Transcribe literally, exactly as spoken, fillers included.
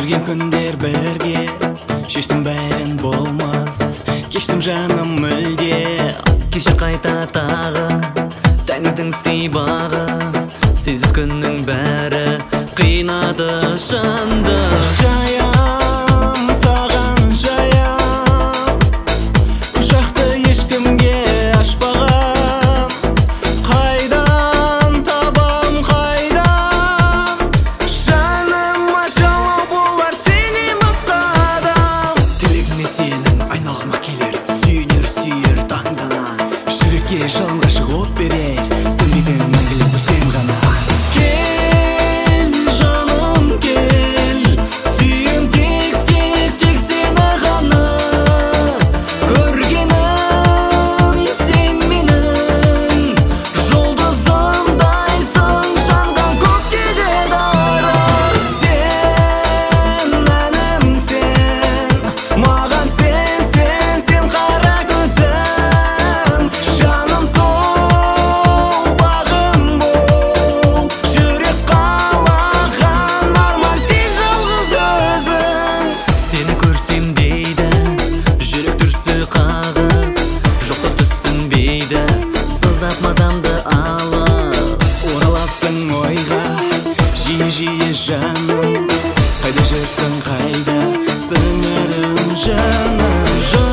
Жүрген күндер бірге, шештім бәрін болмас. Кештім жаным мүлде, кеше қайта тағы тәңірдің сыйбағы. Сенсіз күннің бәрі қинады жанды. Жаям саған жаям, құшақты ешкімге ашпаған. Қайдан табам қайдан, жаныма жауап болар сенен басқа адам. Тілегіме сенің айналғыма келер, сүйенер сүйер таңдана. Жүрекке жалынға шығып берер, сөнбейтін мәңгілік бір сен ғана. Мазамды алып ораласың ойға, жиі-жиі жаным. Қайда жүрсің қайда, сіңірім жаным.